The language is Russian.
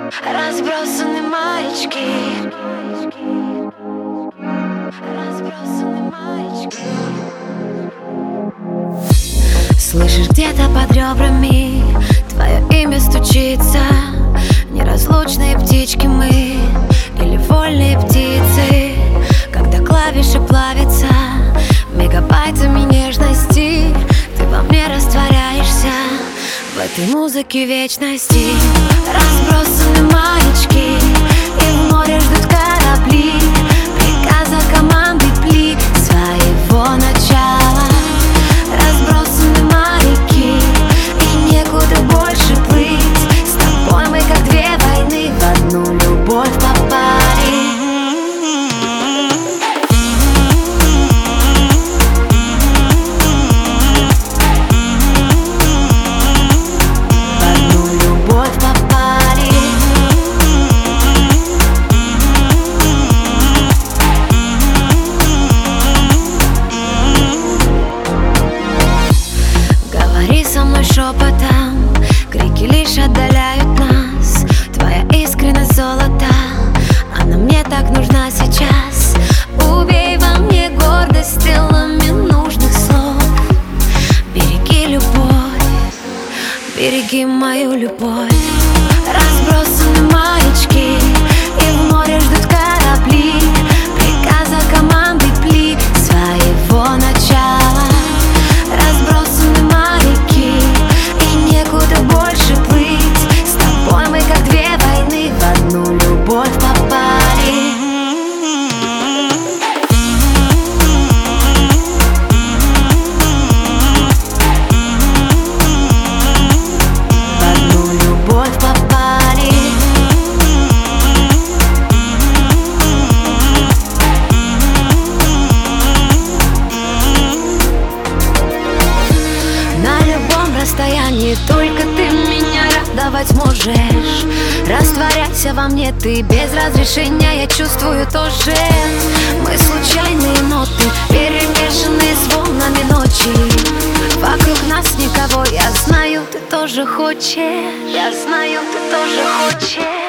Разбросаны маячки, разбросаны маячки. Слышишь, где-то под ребрами твое имя стучится. Неразлучные птички мы или вольные птицы, когда клавиши плавятся мегабайтами нежности. Ты во мне растворяешься в этой музыке вечности. Разбросаны маячки, и в море ждут корабли приказа команды пли своего начала. Разбросаны маяки, и некуда больше плыть. С тобой мы как две войны в одну любовь попали. Шепотом крики лишь отдаляют нас. Твоя искренность золота, она мне так нужна сейчас. Убей во мне гордость стрелами нужных слов. Береги любовь, береги мою любовь. Разбросаны маячки, и в море ждут корабли приказа команды пли своего начала. Разбросаны маяки, некуда больше плыть. С тобой мы как две войны в одну любовь попали. В одну любовь попали. На любом расстоянии только ты меня радовать можешь. Растворяйся во мне ты без разрешения, я чувствую тоже. Мы случайные ноты, перемешанные с волнами ночи. Вокруг нас никого, я знаю, ты тоже хочешь. Я знаю, ты тоже хочешь.